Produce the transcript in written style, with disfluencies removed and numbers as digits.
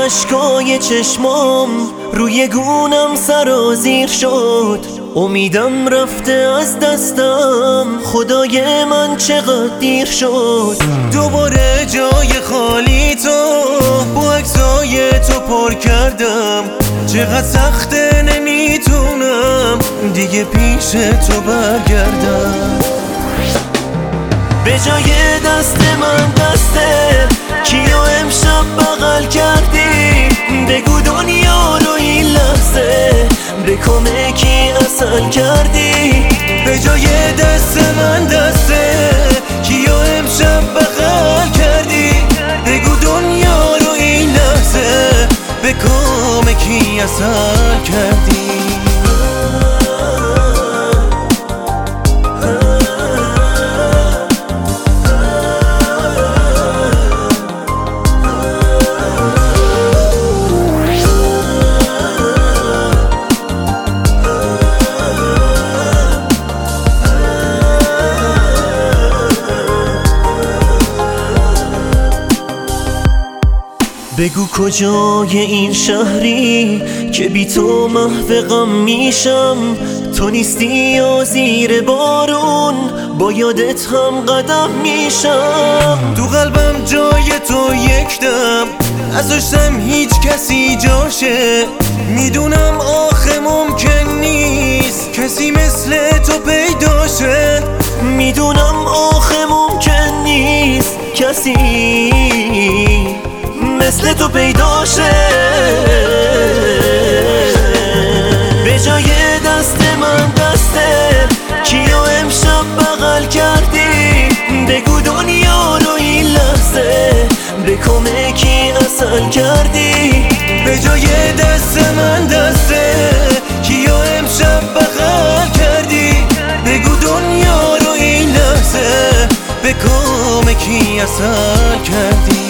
اشکای چشمام روی گونم سرازیر شد. امیدم رفته از دستم، خدای من چقدر دیر شد. دوباره جای خالی تو با عکسای تو پر کردم. چقدر سخته نمیتونم دیگه پیش تو برگردم. به جای دست من دسته کیو امشب بغل کردی؟ بگو دنیا رو این لحظه به کمکی اصل کردی. به جای دست من دسته کیو امشب بغل کردی؟ بگو دنیا رو این لحظه به کمکی اصل کردی. بگو کجای این شهری که بی تو محو غم میشم. تو نیستی و زیر بارون با یادت هم قدم میشم. تو قلبم جای تو یک دم نذاشتم هیچ کسی جاشه. میدونم آخه ممکن نیست کسی مثل تو پیداشه. میدونم آخه ممکن نیست کسی مثل تو پیدا شه. به جای دست من دسته کیو امشب بغل کردی؟ بگو دنیا رو این لحظه به کمکی اصل کردی. به جای دست من دسته کیو امشب بغل کردی؟ بگو دنیا رو این لحظه به کمکی اصل کردی.